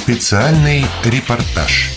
Специальный репортаж.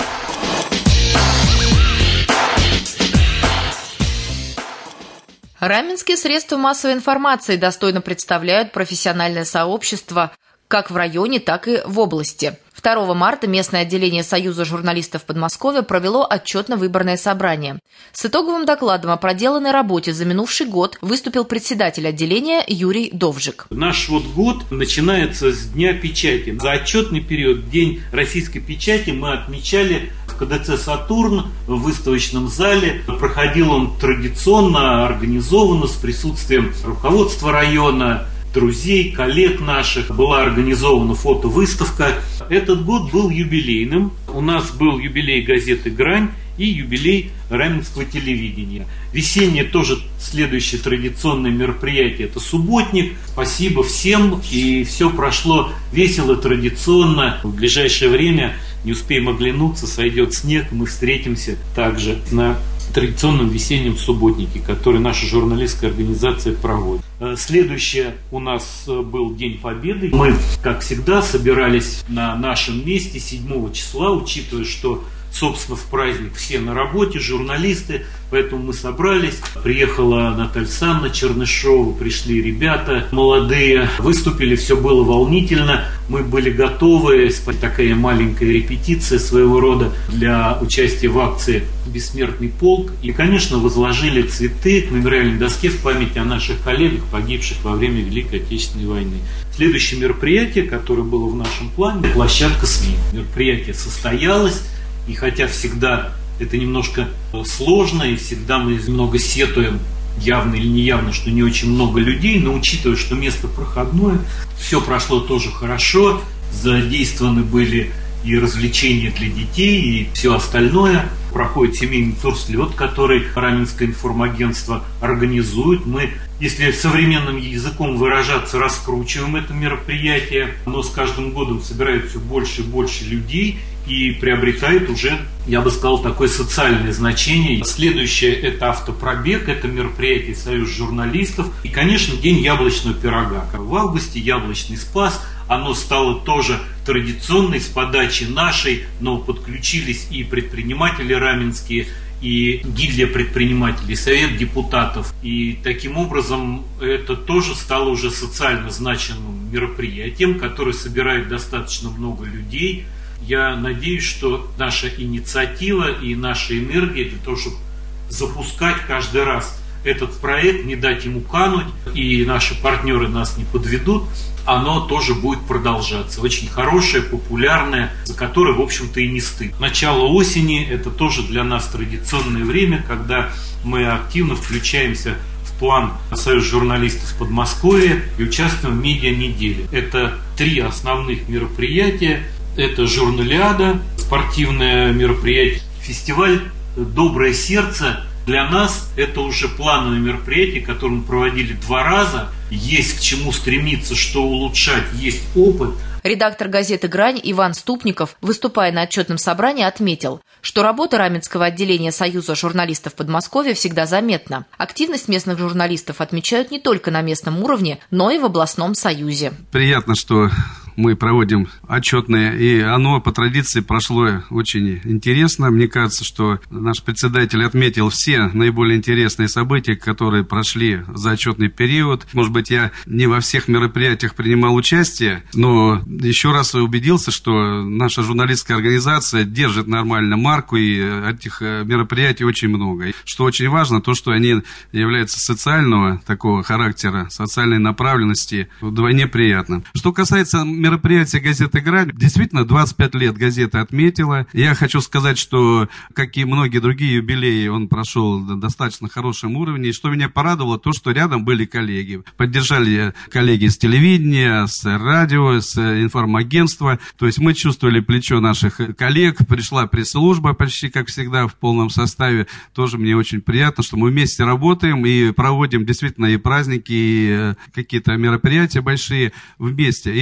Раменские средства массовой информации достойно представляют профессиональное сообщество как в районе, так и в области. 2 марта местное отделение Союза журналистов Подмосковья провело отчетно-выборное собрание. С итоговым докладом о проделанной работе за минувший год выступил председатель отделения Юрий Довжик. Наш год начинается с Дня печати. За отчетный период, День российской печати, мы отмечали в КДЦ «Сатурн» в выставочном зале. Проходил он традиционно, организованно, с присутствием руководства района, друзей, коллег наших. Была организована фотовыставка. Этот год был юбилейным. У нас был юбилей газеты «Грань» и юбилей Раменского телевидения. Весеннее тоже следующее традиционное мероприятие – это субботник. Спасибо всем, и все прошло весело, традиционно. В ближайшее время, не успеем оглянуться, сойдет снег, мы встретимся также на традиционном весеннем субботнике, который наша журналистская организация проводит. Следующее у нас был День Победы. Мы, как всегда, собирались на нашем месте 7 числа, учитывая, что, собственно, в праздник все на работе, журналисты, поэтому мы собрались. Приехала Наталья Александровна Чернышова, пришли ребята молодые, выступили, все было волнительно, мы были готовы, такая маленькая репетиция своего рода для участия в акции «Бессмертный полк». И, конечно, возложили цветы к мемориальной доске в память о наших коллегах, погибших во время Великой Отечественной войны. Следующее мероприятие, которое было в нашем плане, площадка СМИ. Мероприятие состоялось. И хотя всегда это немножко сложно, и всегда мы немного сетуем, явно или неявно, что не очень много людей, но учитывая, что место проходное, все прошло тоже хорошо, задействованы были и развлечения для детей, и все остальное. Проходит семейный турслет, который Раменское информагентство организует. Мы, если современным языком выражаться, раскручиваем это мероприятие, но с каждым годом собирает все больше и больше людей и приобретает уже, я бы сказал, такое социальное значение. Следующее – это автопробег, это мероприятие Союза журналистов. И, конечно, День яблочного пирога. В августе яблочный спас. Оно стало тоже традиционной с подачи нашей, но подключились и предприниматели раменские, и гильдия предпринимателей, совет депутатов. И таким образом это тоже стало уже социально значимым мероприятием, которое собирает достаточно много людей. Я надеюсь, что наша инициатива и наша энергия для того, чтобы запускать каждый раз этот проект, не дать ему кануть, и наши партнеры нас не подведут, оно тоже будет продолжаться. Очень хорошее, популярное, за которое, в общем-то, и не стыд. Начало осени – это тоже для нас традиционное время, когда мы активно включаемся в план Союза журналистов Подмосковья и участвуем в медиа-неделе. Это 3 основных мероприятия. Это журналиада, спортивное мероприятие, фестиваль «Доброе сердце». Для нас это уже плановое мероприятие, которое мы проводили 2 раза. Есть к чему стремиться, что улучшать, есть опыт. Редактор газеты «Грань» Иван Ступников, выступая на отчетном собрании, отметил, что работа Раменского отделения Союза журналистов Подмосковья всегда заметна. Активность местных журналистов отмечают не только на местном уровне, но и в областном союзе. Приятно, что мы проводим отчетное, и оно по традиции прошло очень интересно. Мне кажется, что наш председатель отметил все наиболее интересные события, которые прошли за отчетный период. Может быть, я не во всех мероприятиях принимал участие, но еще раз убедился, что наша журналистская организация держит нормально марку, и этих мероприятий очень много. И что очень важно, то, что они являются социального такого характера, социальной направленности, вдвойне приятно. Что касается мероприятие газеты «Грань». Действительно, 25 лет газета отметила. Я хочу сказать, что, как и многие другие юбилеи, он прошел на достаточно хорошем уровне. И что меня порадовало, то, что рядом были коллеги. Поддержали коллеги с телевидения, с радио, с информагентства. То есть мы чувствовали плечо наших коллег. Пришла пресс-служба почти, как всегда, в полном составе. Тоже мне очень приятно, что мы вместе работаем и проводим действительно и праздники, и какие-то мероприятия большие вместе. И это очень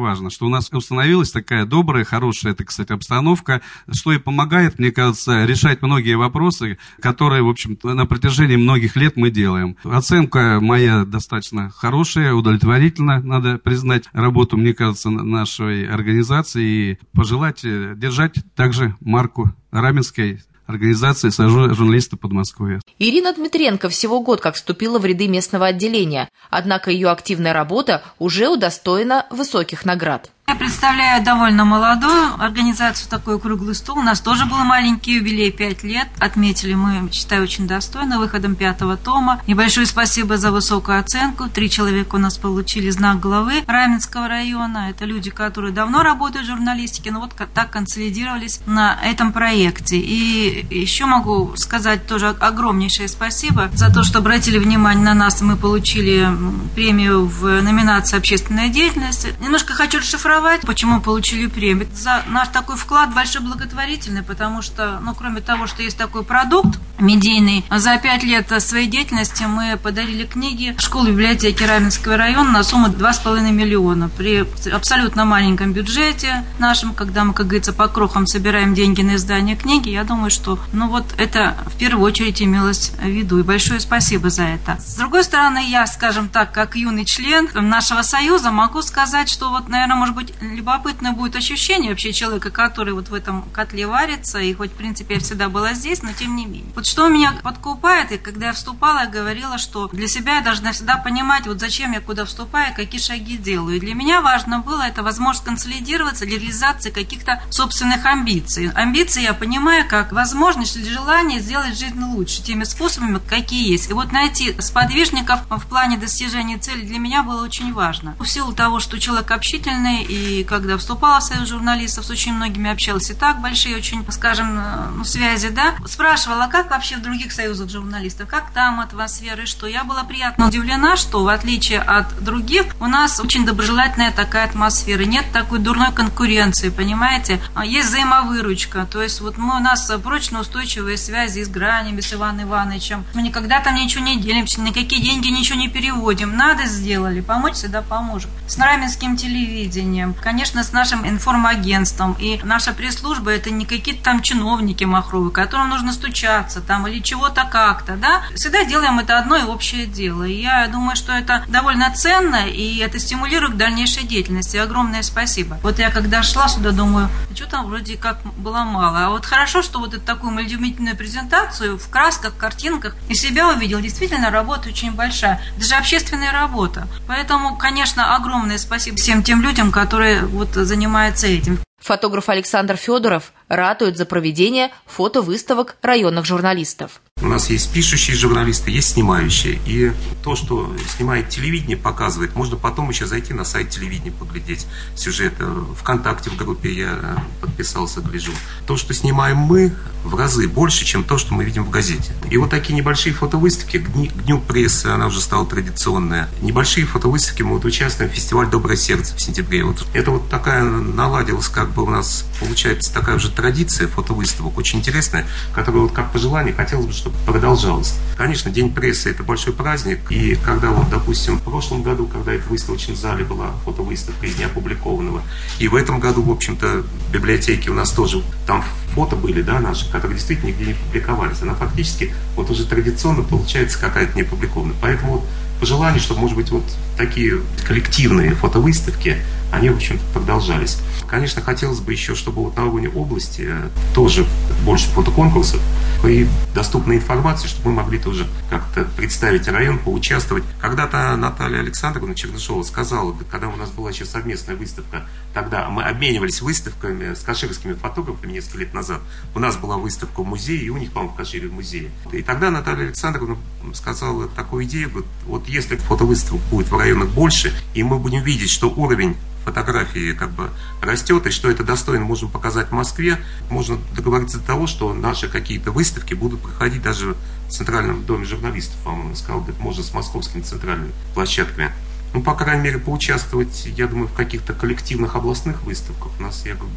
важно, что у нас установилась такая добрая, хорошая, так сказать, обстановка, что и помогает, мне кажется, решать многие вопросы, которые, в общем-то, на протяжении многих лет мы делаем. Оценка моя достаточно хорошая, удовлетворительна, надо признать работу, мне кажется, нашей организации и пожелать держать также марку Раменской организации Союза журналистов Подмосковья. Ирина Дмитренко всего год как вступила в ряды местного отделения, однако ее активная работа уже удостоена высоких наград. Я представляю довольно молодую организацию, такой круглый стол. У нас тоже был маленький юбилей, 5 лет. Отметили мы, считаю, очень достойно, выходом 5-го тома. Небольшое спасибо за высокую оценку. 3 человека у нас получили знак главы Раменского района. Это люди, которые давно работают в журналистике, но вот так консолидировались на этом проекте. И еще могу сказать тоже огромнейшее спасибо за то, что обратили внимание на нас. Мы получили премию в номинации «Общественная деятельность». Немножко хочу расшифровать, почему получили премию. За наш такой вклад большой благотворительный, потому что, кроме того, что есть такой продукт медийный, за 5 лет своей деятельности мы подарили книги школе библиотеки Раменского района на сумму 2,5 миллиона. При абсолютно маленьком бюджете нашем, когда мы, как говорится, по крохам собираем деньги на издание книги, я думаю, что, это в первую очередь имелось в виду. И большое спасибо за это. С другой стороны, я, скажем так, как юный член нашего союза, могу сказать, что наверное, может быть, любопытно будет ощущение вообще человека, который в этом котле варится, и хоть, в принципе, я всегда была здесь, но тем не менее. Что меня подкупает, и когда я вступала, я говорила, что для себя я должна всегда понимать, зачем я куда вступаю, какие шаги делаю. И для меня важно было это возможность консолидироваться для реализации каких-то собственных амбиций. Амбиции я понимаю как возможность или желание сделать жизнь лучше теми способами, какие есть. И найти сподвижников в плане достижения цели для меня было очень важно. В силу того, что человек общительный, и когда вступала в Союз журналистов, с очень многими общалась, и так большие очень, скажем, связи, да, спрашивала, как вообще в других союзах журналистов, как там атмосфера, и что. Я была приятно удивлена, что в отличие от других, у нас очень доброжелательная такая атмосфера, нет такой дурной конкуренции, понимаете, есть взаимовыручка, то есть у нас прочно устойчивые связи с Гранями, с Иваном Ивановичем, мы никогда там ничего не делимся, на какие деньги ничего не переводим, надо сделали, помочь всегда поможем. С Раменским телевидением, конечно, с нашим информагентством. И наша пресс-служба – это не какие-то там чиновники махровые, которым нужно стучаться там или чего-то как-то, да. Всегда делаем это одно и общее дело. И я думаю, что это довольно ценно, и это стимулирует к дальнейшей деятельности. Огромное спасибо. Я когда шла сюда, думаю, что-то вроде как было мало. А хорошо, что эту такую мультимедийную презентацию в красках, картинках и себя увидел. Действительно, работа очень большая. Даже общественная работа. Поэтому, конечно, огромное спасибо всем тем людям, которые занимаются этим. Фотограф Александр Федоров ратует за проведение фотовыставок районных журналистов. У нас есть пишущие журналисты, есть снимающие. И то, что снимает телевидение, показывает, можно потом еще зайти на сайт телевидения, поглядеть сюжеты. ВКонтакте в группе я подписался, гляжу. То, что снимаем мы, в разы больше, чем то, что мы видим в газете. И такие небольшие фотовыставки, к Дню прессы, она уже стала традиционная. Небольшие фотовыставки, мы участвуем в фестивале «Доброе сердце» в сентябре. Это такая наладилась, у нас получается такая уже традиция фотовыставок, очень интересная, которая как пожелание хотелось бы, чтобы продолжалась. Конечно, День прессы – это большой праздник, и когда допустим, в прошлом году, когда это в выставочном зале была фотовыставка из неопубликованного, и в этом году, в общем-то, в библиотеке у нас тоже там фото были, да, наши, которые действительно нигде не публиковались. Она фактически уже традиционно получается какая-то неопубликованная. Поэтому пожелание, чтобы, может быть, такие коллективные фотовыставки, они, в общем-то, продолжались. Конечно, хотелось бы еще, чтобы на уровне области тоже больше фотоконкурсов и доступной информации, чтобы мы могли тоже как-то представить район, поучаствовать. Когда-то Наталья Александровна Чернышова сказала, когда у нас была еще совместная выставка, тогда мы обменивались выставками с каширскими фотографами несколько лет назад. У нас была выставка в музее, и у них, по-моему, в Кашире в музее. И тогда Наталья Александровна сказала такую идею, если фотовыставок будет в районах больше, и мы будем видеть, что уровень фотографии растет, и что это достойно можем показать в Москве, можно договориться до того, что наши какие-то выставки будут проходить даже в Центральном доме журналистов, по-моему, сказал, можно с московскими центральными площадками. По крайней мере, поучаствовать, я думаю, в каких-то коллективных областных выставках. У нас,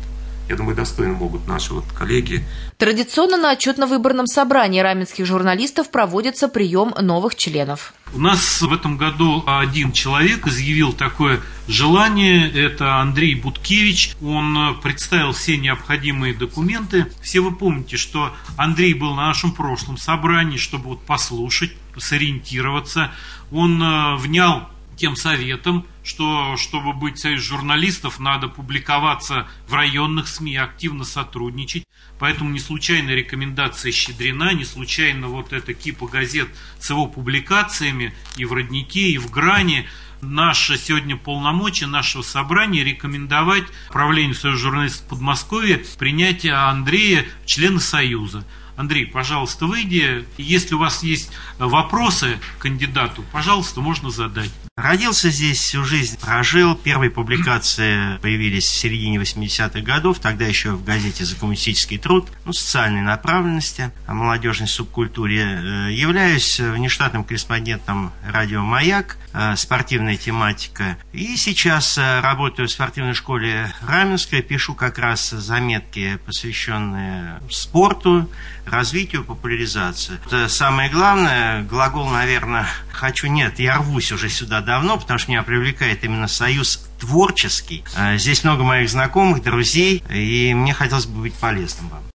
Я думаю, достойно могут наши коллеги. Традиционно на отчетно-выборном собрании раменских журналистов проводится прием новых членов. У нас в этом году один человек изъявил такое желание, это Андрей Буткевич. Он представил все необходимые документы. Все вы помните, что Андрей был на нашем прошлом собрании, чтобы послушать, сориентироваться. Он внял тем советом, что чтобы быть союз журналистов, надо публиковаться в районных СМИ, активно сотрудничать. Поэтому не случайно рекомендация Щедрина, не случайно эта кипа газет с его публикациями и в «Роднике», и в «Грани». Наше сегодня полномочия нашего собрания рекомендовать правлению Союза журналистов Подмосковья принятие Андрея в члены Союза. Андрей, пожалуйста, выйди. Если у вас есть вопросы к кандидату, пожалуйста, можно задать. Родился здесь, всю жизнь прожил. Первые публикации появились в середине 80-х годов, тогда еще в газете «За коммунистический труд», социальной направленности, о молодежной субкультуре. Являюсь внештатным корреспондентом радио «Маяк», спортивная тематика. И сейчас работаю в спортивной школе Раменской, пишу как раз заметки, посвященные спорту, развитию, популяризации. Это самое главное. Глагол, наверное, я рвусь уже сюда давно, потому что меня привлекает именно союз творческий. Здесь много моих знакомых, друзей, и мне хотелось бы быть полезным вам.